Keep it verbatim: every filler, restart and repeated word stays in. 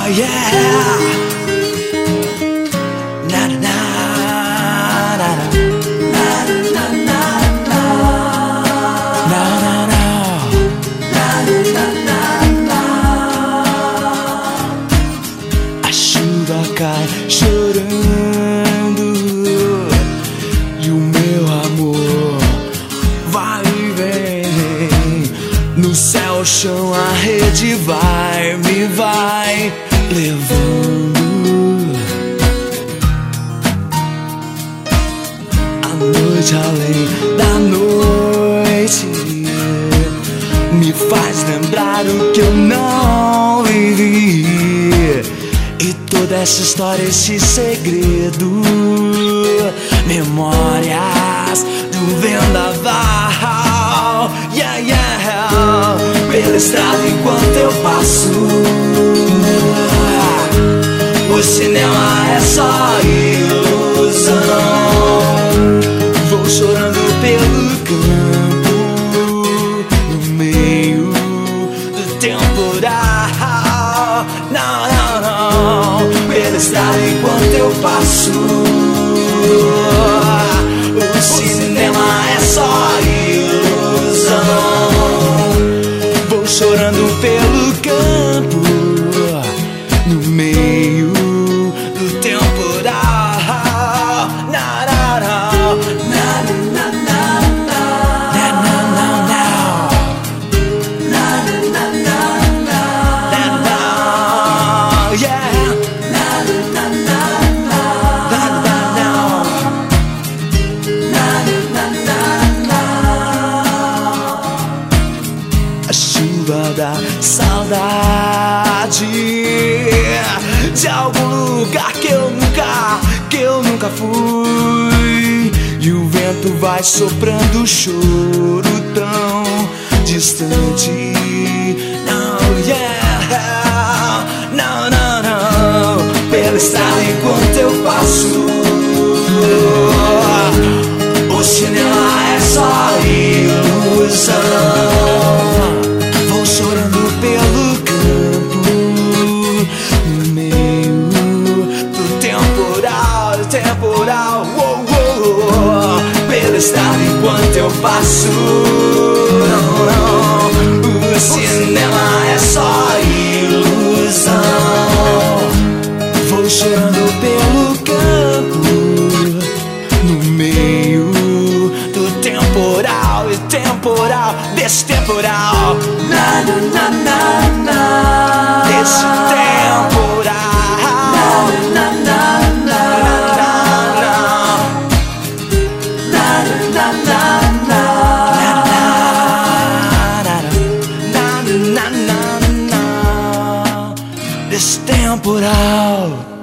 Oh yeah. Na na na na na na na na na na na. A chuva cai chorando e o meu amor vai e vem. No céu, chão, a rede vai, me vai levando. A noite além da noite me faz lembrar o que eu não vivi. E toda essa história, esse segredo, memórias do vendaval. Yeah, yeah. Pela estrada enquanto eu passo, o cinema é só ilusão. Vou chorando pelo campo, no meio do temporal. Não, não, não. Pela estrada enquanto eu passo, o cinema é só ilusão. Vou chorando pelo campo, no meio do temporal. Na, na, na. Na, na, na, na. Na, na, na, na. Na, na, na, na. Na, na. Yeah. Na, na, na, na. Na, na, na. Na, na, na, na. A chuva da saudade de algum lugar que eu nunca, que eu nunca fui. E o vento vai soprando o choro tão distante. Não, yeah. Não, não, não. Pela estrada enquanto eu passo, o cinema é só ilusão. Vou chorando pelo campo, no meio do temporal, temporal. Uou, uou. Pela estrada enquanto eu passo, não, não. O cinema é só ilusão. Vou chorando pelo campo, no meio do temporal, e temporal, desse temporal. Na, na, na, na, na. Desse temporal. Na, na, na, na, na. Na, na, na, na. Na, na, na, na. Desse temporal.